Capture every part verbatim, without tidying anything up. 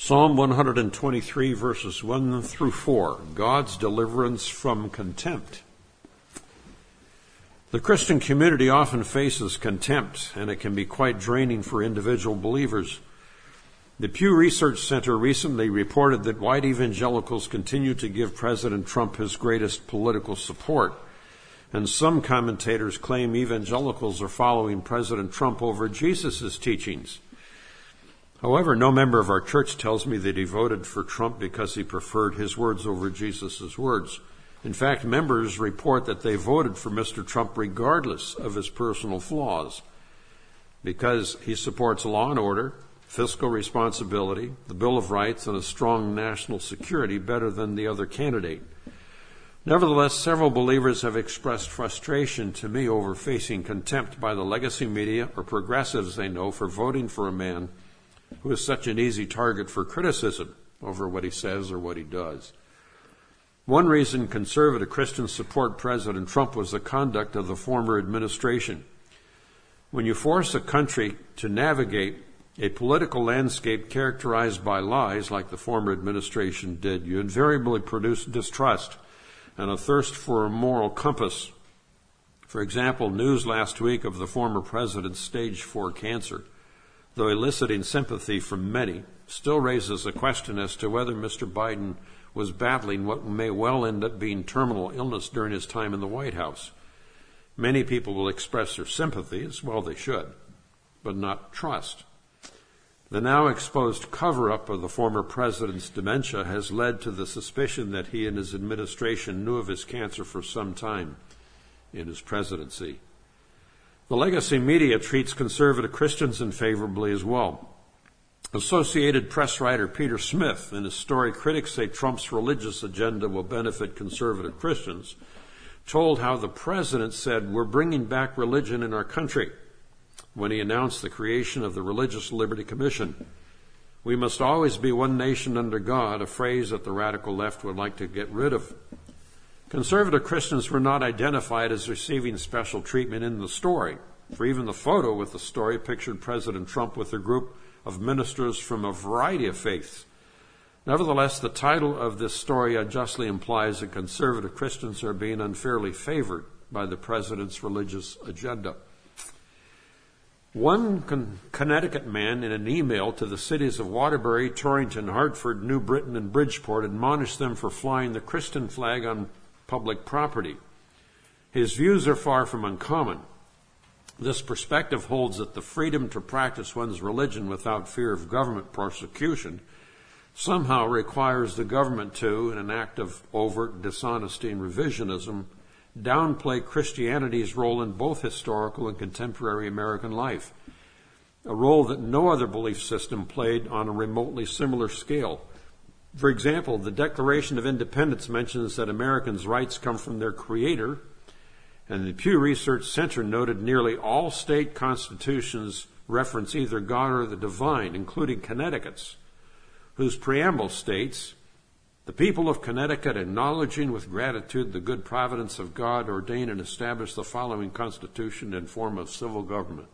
Psalm one hundred twenty-three, verses one through four, God's deliverance from contempt. The Christian community often faces contempt, and it can be quite draining for individual believers. The Pew Research Center recently reported that white evangelicals continue to give President Trump his greatest political support, and some commentators claim evangelicals are following President Trump over Jesus' teachings. However, no member of our church tells me that he voted for Trump because he preferred his words over Jesus' words. In fact, members report that they voted for Mister Trump regardless of his personal flaws, because he supports law and order, fiscal responsibility, the Bill of Rights, and a strong national security better than the other candidate. Nevertheless, several believers have expressed frustration to me over facing contempt by the legacy media or progressives they know for voting for a man who is such an easy target for criticism over what he says or what he does. One reason conservative Christians support President Trump was the conduct of the former administration. When you force a country to navigate a political landscape characterized by lies like the former administration did, you invariably produce distrust and a thirst for a moral compass. For example, news last week of the former president's stage four cancer, though eliciting sympathy from many, still raises a question as to whether Mister Biden was battling what may well end up being terminal illness during his time in the White House. Many people will express their sympathy, as well they should, but not trust. The now exposed cover-up of the former president's dementia has led to the suspicion that he and his administration knew of his cancer for some time in his presidency. The legacy media treats conservative Christians unfavorably as well. Associated Press writer Peter Smith, in his story Critics Say Trump's Religious Agenda Will Benefit Conservative Christians, told how the president said, "We're bringing back religion in our country," when he announced the creation of the Religious Liberty Commission. "We must always be one nation under God," a phrase that the radical left would like to get rid of. Conservative Christians were not identified as receiving special treatment in the story, for even the photo with the story pictured President Trump with a group of ministers from a variety of faiths. Nevertheless, the title of this story unjustly implies that conservative Christians are being unfairly favored by the president's religious agenda. One Con- Connecticut man, in an email to the cities of Waterbury, Torrington, Hartford, New Britain, and Bridgeport, admonished them for flying the Christian flag on public property. His views are far from uncommon. This perspective holds that the freedom to practice one's religion without fear of government persecution somehow requires the government to, in an act of overt dishonesty and revisionism, downplay Christianity's role in both historical and contemporary American life, a role that no other belief system played on a remotely similar scale. For example, the Declaration of Independence mentions that Americans' rights come from their Creator, and the Pew Research Center noted nearly all state constitutions reference either God or the divine, including Connecticut's, whose preamble states, "The people of Connecticut, acknowledging with gratitude the good providence of God, ordain and establish the following constitution and form of civil government."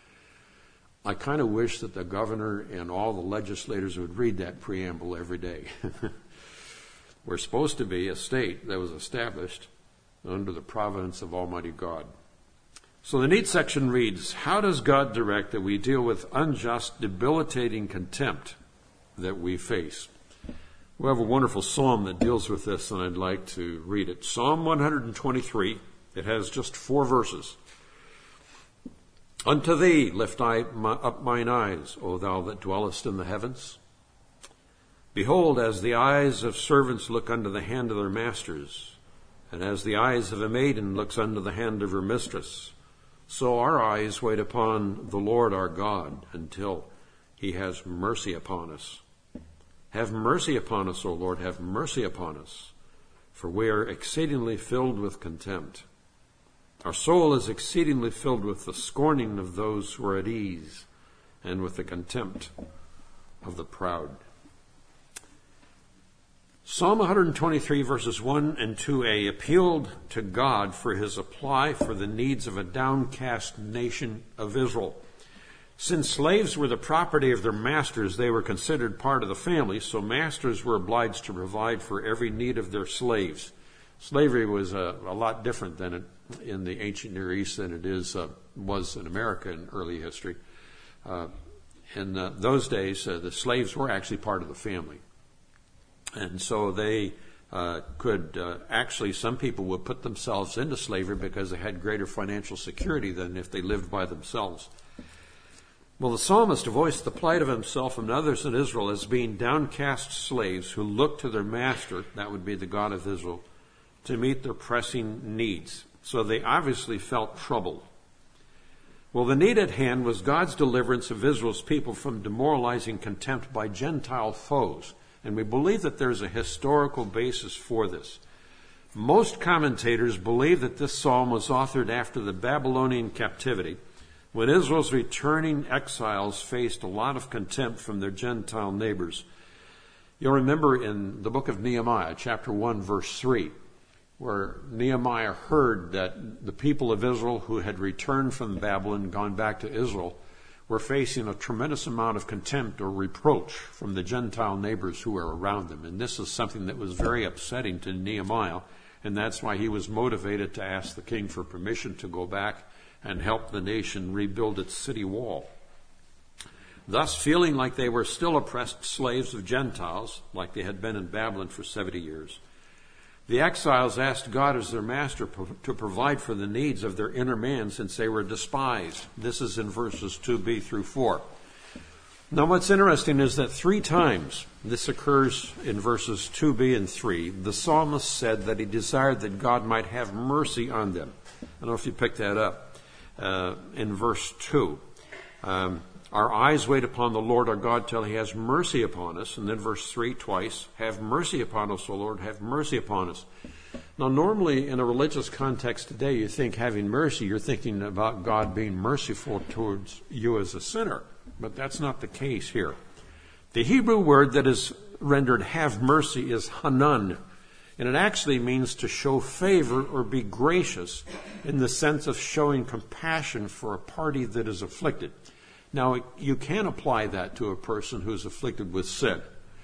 I kind of wish that the governor and all the legislators would read that preamble every day. We're supposed to be a state that was established under the providence of Almighty God. So the neat section reads, how does God direct that we deal with unjust, debilitating contempt that we face? We have a wonderful psalm that deals with this, and I'd like to read it. Psalm one hundred twenty-three. It has just four verses. "Unto thee lift I up mine eyes, O thou that dwellest in the heavens. Behold, as the eyes of servants look unto the hand of their masters, and as the eyes of a maiden looks unto the hand of her mistress, so our eyes wait upon the Lord our God until he has mercy upon us. Have mercy upon us, O Lord, have mercy upon us, for we are exceedingly filled with contempt. Our soul is exceedingly filled with the scorning of those who are at ease, and with the contempt of the proud." Psalm one hundred twenty-three, verses one and two a, appealed to God for his supply for the needs of a downcast nation of Israel. Since slaves were the property of their masters, they were considered part of the family, so masters were obliged to provide for every need of their slaves. Slavery was a, a lot different than it, in the ancient Near East than it is uh, was in America in early history. Uh, in uh, those days, uh, the slaves were actually part of the family. And so they uh, could uh, actually, some people would put themselves into slavery because they had greater financial security than if they lived by themselves. Well, the psalmist voiced the plight of himself and others in Israel as being downcast slaves who looked to their master, that would be the God of Israel, to meet their pressing needs. So they obviously felt troubled. Well, the need at hand was God's deliverance of Israel's people from demoralizing contempt by Gentile foes. And we believe that there's a historical basis for this. Most commentators believe that this psalm was authored after the Babylonian captivity, when Israel's returning exiles faced a lot of contempt from their Gentile neighbors. You'll remember in the book of Nehemiah, chapter one, verse three, where Nehemiah heard that the people of Israel who had returned from Babylon and gone back to Israel were facing a tremendous amount of contempt or reproach from the Gentile neighbors who were around them. And this is something that was very upsetting to Nehemiah, and that's why he was motivated to ask the king for permission to go back and help the nation rebuild its city wall. Thus, feeling like they were still oppressed slaves of Gentiles, like they had been in Babylon for seventy years, the exiles asked God as their master to provide for the needs of their inner man since they were despised. This is in verses two b through four. Now, what's interesting is that three times, this occurs in verses two b and three, the psalmist said that he desired that God might have mercy on them. I don't know if you picked that up. Uh, in verse two, um, our eyes wait upon the Lord our God till he has mercy upon us. And then verse three twice, have mercy upon us, O Lord, have mercy upon us. Now, normally in a religious context today, you think having mercy, you're thinking about God being merciful towards you as a sinner. But that's not the case here. The Hebrew word that is rendered have mercy is hanan. And it actually means to show favor or be gracious in the sense of showing compassion for a party that is afflicted. Now, you can apply that to a person who's afflicted with sin,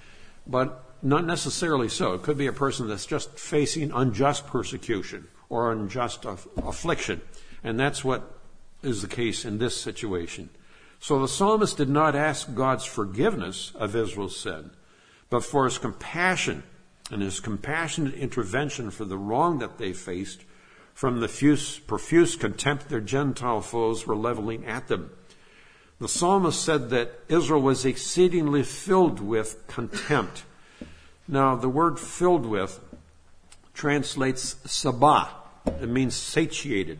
but not necessarily so. It could be a person that's just facing unjust persecution or unjust aff- affliction, and that's what is the case in this situation. So the psalmist did not ask God's forgiveness of Israel's sin, but for his compassion and his compassionate intervention for the wrong that they faced from the fuse, profuse contempt their Gentile foes were leveling at them. The psalmist said that Israel was exceedingly filled with contempt. Now, the word filled with translates sabah. It means satiated.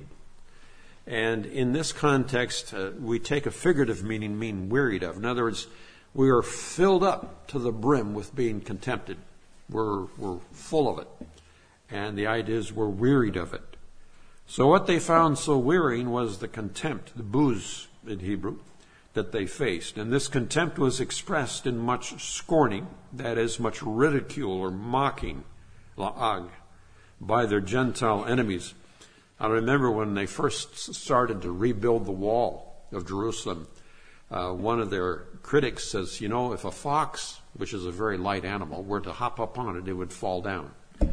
And in this context, uh, we take a figurative meaning, mean wearied of. In other words, we are filled up to the brim with being contempted. We're, we're full of it. And the idea is we're wearied of it. So what they found so wearying was the contempt, the buz in Hebrew, that they faced. And this contempt was expressed in much scorning, that is, much ridicule or mocking, la'ag, by their Gentile enemies. I remember when they first started to rebuild the wall of Jerusalem, uh, one of their critics says, you know, if a fox, which is a very light animal, were to hop up on it, it would fall down.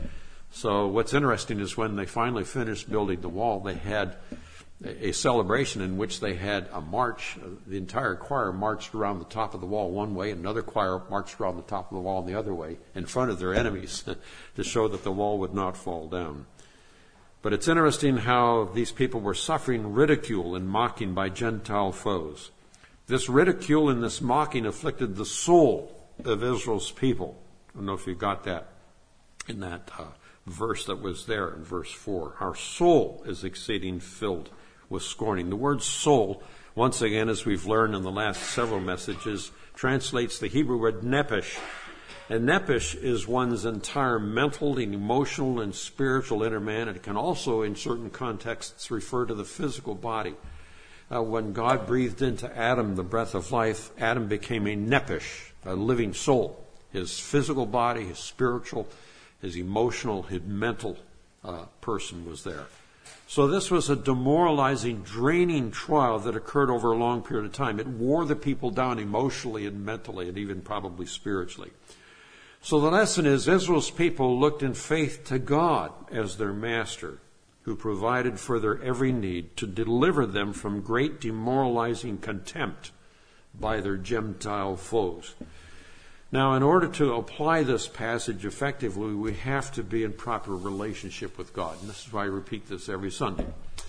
So what's interesting is when they finally finished building the wall, they had a celebration in which they had a march. The entire choir marched around the top of the wall one way, and another choir marched around the top of the wall the other way in front of their enemies to show that the wall would not fall down. But it's interesting how these people were suffering ridicule and mocking by Gentile foes. This ridicule and this mocking afflicted the soul of Israel's people. I don't know if you got that in that uh, verse that was there in verse four. Our soul is exceeding filled with scorning. The word soul, once again, as we've learned in the last several messages, translates the Hebrew word nephesh. And nephesh is one's entire mental and emotional and spiritual inner man. It can also, in certain contexts, refer to the physical body. Uh, when God breathed into Adam the breath of life, Adam became a nephesh, a living soul. His physical body, his spiritual, his emotional, his mental uh, person was there. So this was a demoralizing, draining trial that occurred over a long period of time. It wore the people down emotionally and mentally and even probably spiritually. So the lesson is Israel's people looked in faith to God as their master, who provided for their every need to deliver them from great demoralizing contempt by their Gentile foes. Now, in order to apply this passage effectively, we have to be in proper relationship with God. And this is why I repeat this every Sunday.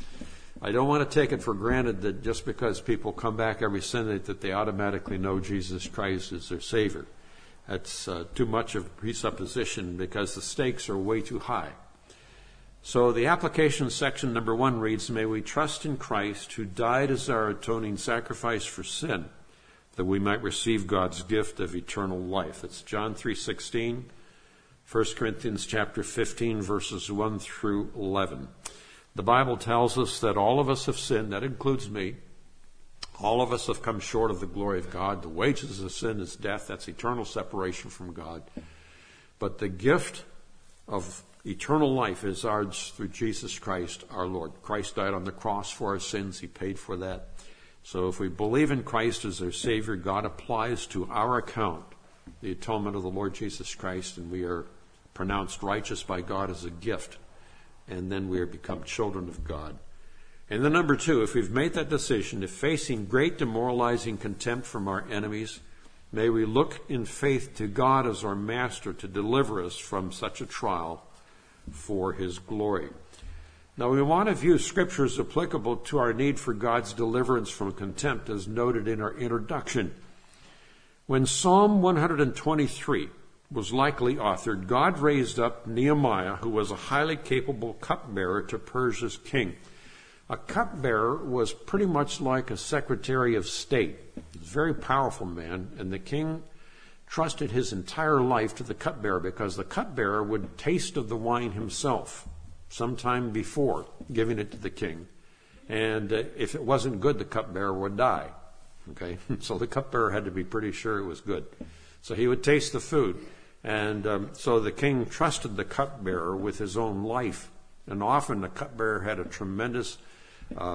I don't want to take it for granted that just because people come back every Sunday that they automatically know Jesus Christ as their Savior. That's uh, too much of a presupposition because the stakes are way too high. So the application section number one reads, "May we trust in Christ who died as our atoning sacrifice for sin, that we might receive God's gift of eternal life." That's John three sixteen, First Corinthians chapter fifteen, verses one through eleven. The Bible tells us that all of us have sinned. That includes me. All of us have come short of the glory of God. The wages of sin is death. That's eternal separation from God. But the gift of eternal life is ours through Jesus Christ our Lord. Christ died on the cross for our sins. He paid for that. So if we believe in Christ as our Savior, God applies to our account the atonement of the Lord Jesus Christ, and we are pronounced righteous by God as a gift. And then we are become children of God. And then number two, if we've made that decision, if facing great demoralizing contempt from our enemies, may we look in faith to God as our master to deliver us from such a trial for His glory. Now, we want to view Scripture as applicable to our need for God's deliverance from contempt, as noted in our introduction. When Psalm one twenty-three was likely authored, God raised up Nehemiah, who was a highly capable cupbearer to Persia's king. A cupbearer was pretty much like a secretary of state. He was a very powerful man, and the king trusted his entire life to the cupbearer because the cupbearer would taste of the wine himself sometime before giving it to the king. And uh, if it wasn't good, the cupbearer would die. Okay, so the cupbearer had to be pretty sure it was good. So he would taste the food. And um, so the king trusted the cupbearer with his own life. And often the cupbearer had a tremendous uh,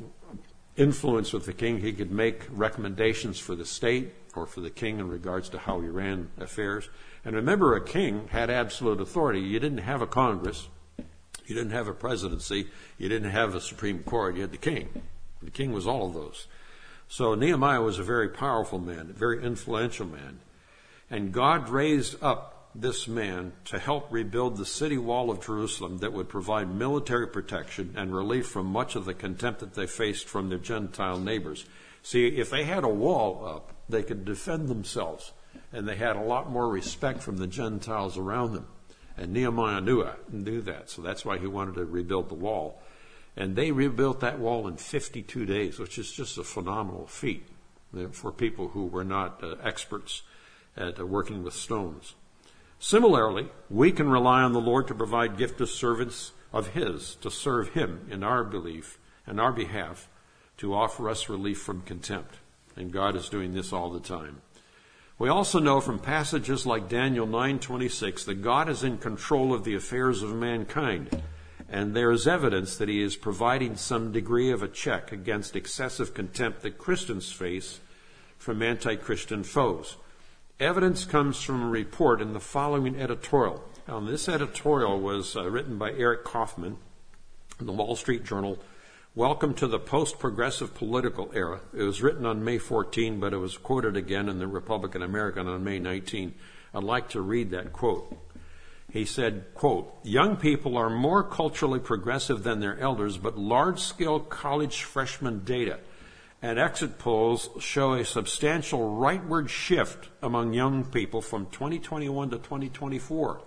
influence with the king. He could make recommendations for the state or for the king in regards to how he ran affairs. And remember, a king had absolute authority. You didn't have a Congress. You didn't have a presidency. You didn't have a Supreme Court. You had the king. The king was all of those. So Nehemiah was a very powerful man, a very influential man. And God raised up this man to help rebuild the city wall of Jerusalem that would provide military protection and relief from much of the contempt that they faced from their Gentile neighbors. See, if they had a wall up, they could defend themselves, and they had a lot more respect from the Gentiles around them. And Nehemiah knew that, knew that, so that's why he wanted to rebuild the wall. And they rebuilt that wall in fifty-two days, which is just a phenomenal feat for people who were not uh, experts at uh, working with stones. Similarly, we can rely on the Lord to provide gifted servants of His to serve Him in our belief and our behalf to offer us relief from contempt. And God is doing this all the time. We also know from passages like Daniel nine twenty-six that God is in control of the affairs of mankind, and there is evidence that He is providing some degree of a check against excessive contempt that Christians face from anti-Christian foes. Evidence comes from a report in the following editorial. Now, this editorial was uh, written by Eric Kaufman in the Wall Street Journal. Welcome to the post-progressive political era. It was written on May fourteenth, but it was quoted again in the Republican American on May nineteenth. I'd like to read that quote. He said, quote, "Young people are more culturally progressive than their elders, but large-scale college freshman data and exit polls show a substantial rightward shift among young people from twenty twenty-one to twenty twenty-four.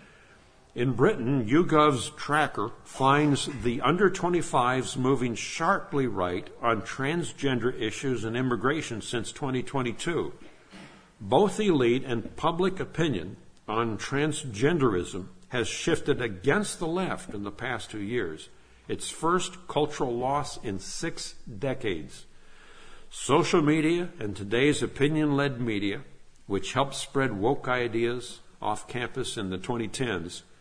In Britain, YouGov's tracker finds the under twenty-fives moving sharply right on transgender issues and immigration since twenty twenty-two. Both elite and public opinion on transgenderism has shifted against the left in the past two years, its first cultural loss in six decades. Social media and today's opinion-led media, which helped spread woke ideas off campus in the twenty tens,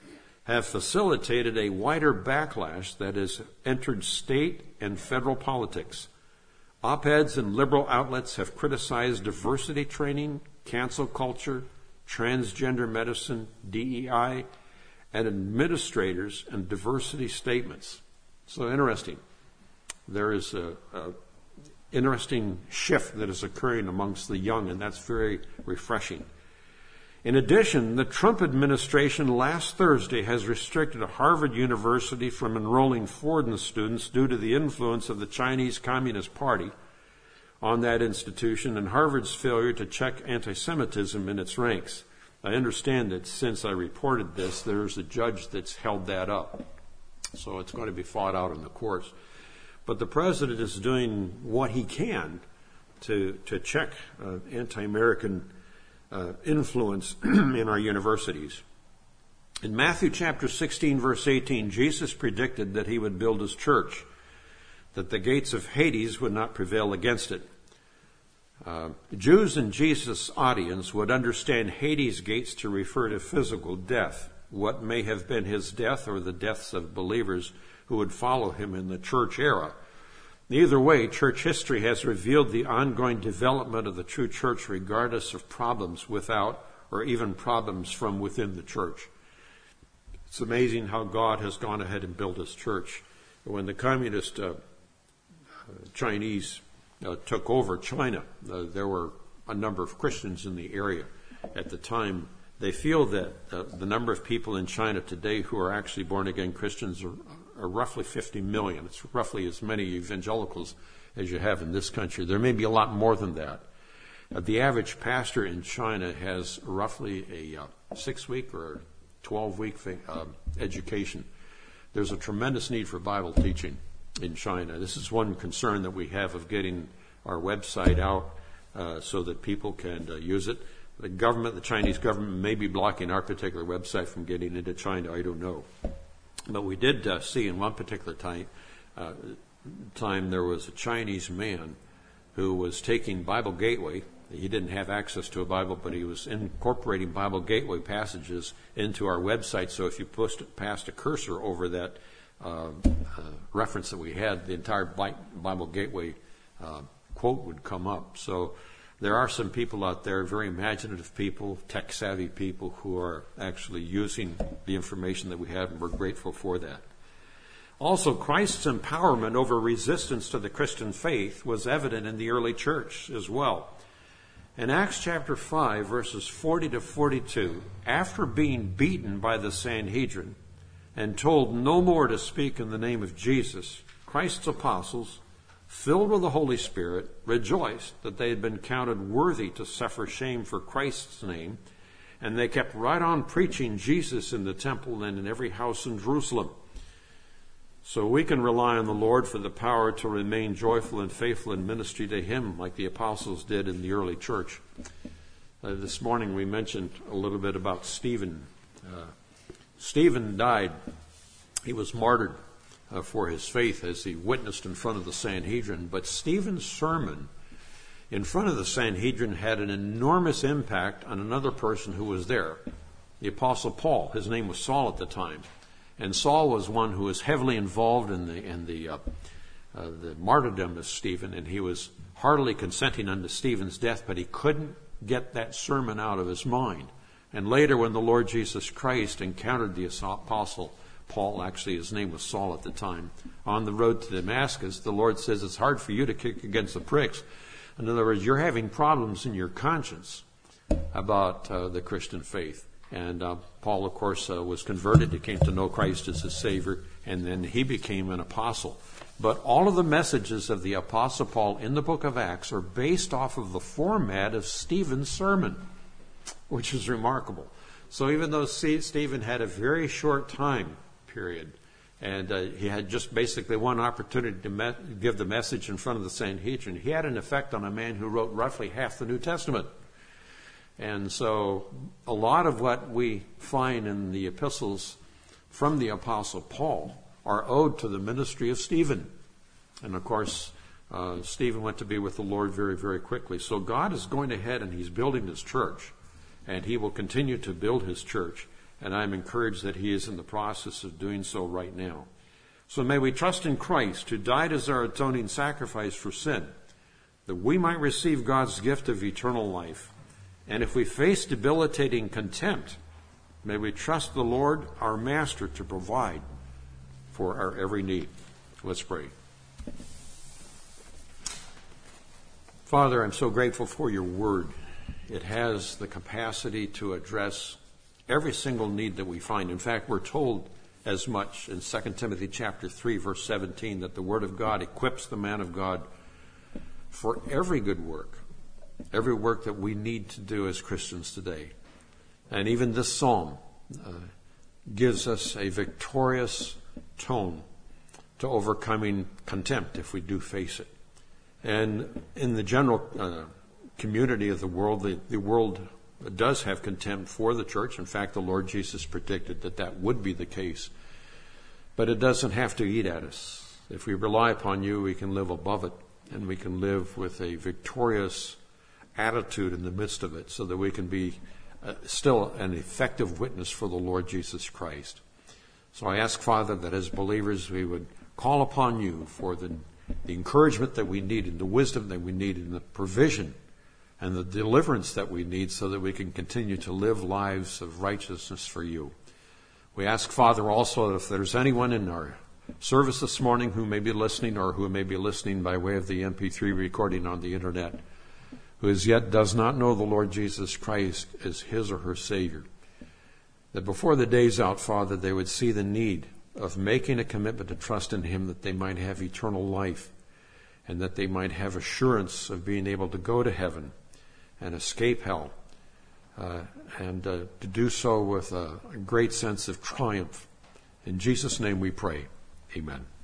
have facilitated a wider backlash that has entered state and federal politics. Op-eds in liberal outlets have criticized diversity training, cancel culture, transgender medicine, D E I, and administrators and diversity statements. So interesting. There is a, a interesting shift that is occurring amongst the young, and that's very refreshing. In addition, the Trump administration last Thursday has restricted Harvard University from enrolling foreign students due to the influence of the Chinese Communist Party on that institution and Harvard's failure to check anti-Semitism in its ranks. I understand that since I reported this, there's a judge that's held that up. So it's going to be fought out in the courts. But the president is doing what he can to, to check uh, anti-American uh, influence in our universities. In Matthew chapter sixteen, verse eighteen, Jesus predicted that he would build his church, that the gates of Hades would not prevail against it. Uh, Jews in Jesus' audience would understand Hades' gates to refer to physical death, what may have been his death or the deaths of believers who would follow him in the church era. Either way, church history has revealed the ongoing development of the true church regardless of problems without or even problems from within the church. It's amazing how God has gone ahead and built his church. When the communist uh, Chinese uh, took over China, uh, there were a number of Christians in the area at the time. They feel that uh, the number of people in China today who are actually born-again Christians are, are roughly fifty million. It's roughly as many evangelicals as you have in this country. There may be a lot more than that. Uh, the average pastor in China has roughly a uh, six-week or twelve-week uh, education. There's a tremendous need for Bible teaching in China. This is one concern that we have of getting our website out uh, so that people can uh, use it. The government, the Chinese government, may be blocking our particular website from getting into China. I don't know. But we did uh, see in one particular time, uh, time there was a Chinese man who was taking Bible Gateway. He didn't have access to a Bible, but he was incorporating Bible Gateway passages into our website. So if you post, passed a cursor over that uh, uh, reference that we had, the entire Bible Gateway uh, quote would come up. So there are some people out there, very imaginative people, tech-savvy people, who are actually using the information that we have, and we're grateful for that. Also, Christ's empowerment over resistance to the Christian faith was evident in the early church as well. In Acts chapter five, verses forty to forty-two, after being beaten by the Sanhedrin and told no more to speak in the name of Jesus, Christ's apostles, filled with the Holy Spirit, rejoiced that they had been counted worthy to suffer shame for Christ's name, and they kept right on preaching Jesus in the temple and in every house in Jerusalem. So we can rely on the Lord for the power to remain joyful and faithful in ministry to Him, like the apostles did in the early church. Uh, this morning we mentioned a little bit about Stephen. Uh, Stephen died. He was martyred Uh, for his faith as he witnessed in front of the Sanhedrin. But Stephen's sermon in front of the Sanhedrin had an enormous impact on another person who was there, the Apostle Paul. His name was Saul at the time. And Saul was one who was heavily involved in the in the, uh, uh, the martyrdom of Stephen, and he was heartily consenting unto Stephen's death, but he couldn't get that sermon out of his mind. And later, when the Lord Jesus Christ encountered the Apostle Paul, actually his name was Saul at the time, on the road to Damascus, the Lord says it's hard for you to kick against the pricks. In other words, you're having problems in your conscience about uh, the Christian faith. And uh, Paul, of course, uh, was converted. He came to know Christ as his Savior, and then he became an apostle. But all of the messages of the Apostle Paul in the book of Acts are based off of the format of Stephen's sermon, which is remarkable. So even though Stephen had a very short time period, and uh, he had just basically one opportunity to me- give the message in front of the Sanhedrin, he had an effect on a man who wrote roughly half the New Testament. And so a lot of what we find in the epistles from the Apostle Paul are owed to the ministry of Stephen. And of course, uh, Stephen went to be with the Lord very, very quickly. So God is going ahead and He's building His church, and He will continue to build His church. and I'm encouraged that he is in the process of doing so right now. So may we trust in Christ, who died as our atoning sacrifice for sin, that we might receive God's gift of eternal life. And if we face debilitating contempt, may we trust the Lord, our Master, to provide for our every need. Let's pray. Father, I'm so grateful for your word. It has the capacity to address every single need that we find. In fact, we're told as much in Second Timothy chapter three, verse seventeen, that the word of God equips the man of God for every good work, every work that we need to do as Christians today. And even this psalm uh, gives us a victorious tone to overcoming contempt if we do face it. And in the general uh, community of the world, the, the world does have contempt for the church. In fact, the Lord Jesus predicted that that would be the case. But it doesn't have to eat at us. If we rely upon you, we can live above it, and we can live with a victorious attitude in the midst of it, so that we can be uh, still an effective witness for the Lord Jesus Christ. So I ask, Father, that as believers we would call upon you for the, the encouragement that we need, and the wisdom that we need, and the provision and the deliverance that we need, so that we can continue to live lives of righteousness for you. We ask, Father, also that if there's anyone in our service this morning who may be listening, or who may be listening by way of the M P three recording on the internet, who as yet does not know the Lord Jesus Christ as his or her Savior, that before the day's out, Father, they would see the need of making a commitment to trust in him, that they might have eternal life, and that they might have assurance of being able to go to heaven and escape hell, uh, and uh, to do so with a, a great sense of triumph. In Jesus' name we pray. Amen.